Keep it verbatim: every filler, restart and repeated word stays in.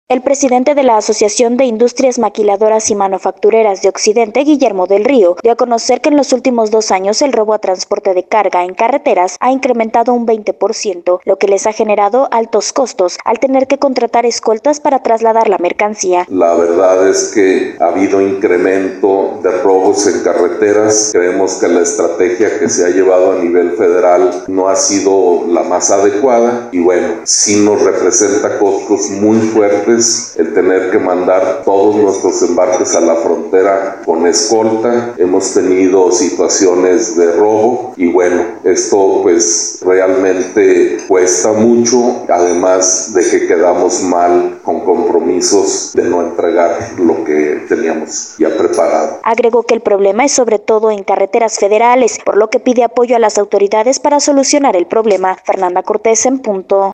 El presidente de la Asociación de Industrias Maquiladoras y Manufactureras de Occidente, Guillermo del Río, dio a conocer que en los últimos dos años el robo a transporte de carga en carreteras ha incrementado un veinte por ciento, lo que les ha generado altos costos al tener que contratar escoltas para trasladar la mercancía. La verdad es que ha habido incremento de robos en carreteras. Creemos que la estrategia que se ha llevado a nivel federal no ha sido la más adecuada y bueno, sí nos representa costos muy fuertes el tener que mandar todos nuestros embarques a la frontera con escolta. Hemos tenido situaciones de robo y bueno, esto pues realmente cuesta mucho, además de que quedamos mal con compromisos de no entregar lo que teníamos ya preparado. Agregó que el problema es sobre todo en carreteras federales, por lo que pide apoyo a las autoridades para solucionar el problema. Fernanda Cortés en punto.